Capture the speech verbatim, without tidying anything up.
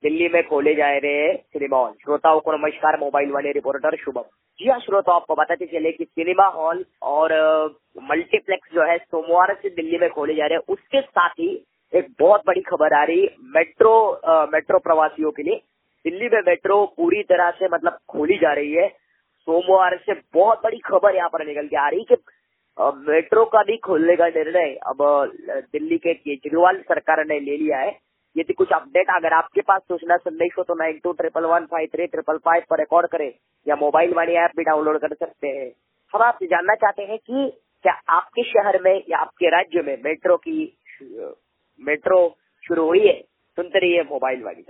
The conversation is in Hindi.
दिल्ली में खोले जा रहे हैं सिनेमा हॉल। श्रोताओं को नमस्कार, मोबाइल वाले रिपोर्टर शुभम। जी हाँ श्रोताओं, आपको बताते चले कि सिनेमा हॉल और मल्टीप्लेक्स जो है सोमवार से दिल्ली में खोले जा रहे हैं। उसके साथ ही एक बहुत बड़ी खबर आ रही मेट्रो आ, मेट्रो प्रवासियों के लिए। दिल्ली में मेट्रो पूरी तरह से मतलब खोली जा रही है। सोमवार से बहुत बड़ी खबर यहाँ पर निकल के आ रही कि मेट्रो का भी खोलने का निर्णय अब दिल्ली के केजरीवाल सरकार ने ले लिया है। यदि कुछ अपडेट अगर आपके पास सूचना संदेश हो तो nine two triple one five three triple five पर रिकॉर्ड करें या मोबाइल वाली ऐप भी डाउनलोड कर सकते हैं। हम आपसे जानना चाहते हैं कि क्या आपके शहर में या आपके राज्य में मेट्रो की मेट्रो शुरू हुई है? सुनते रहिए मोबाइल वाली।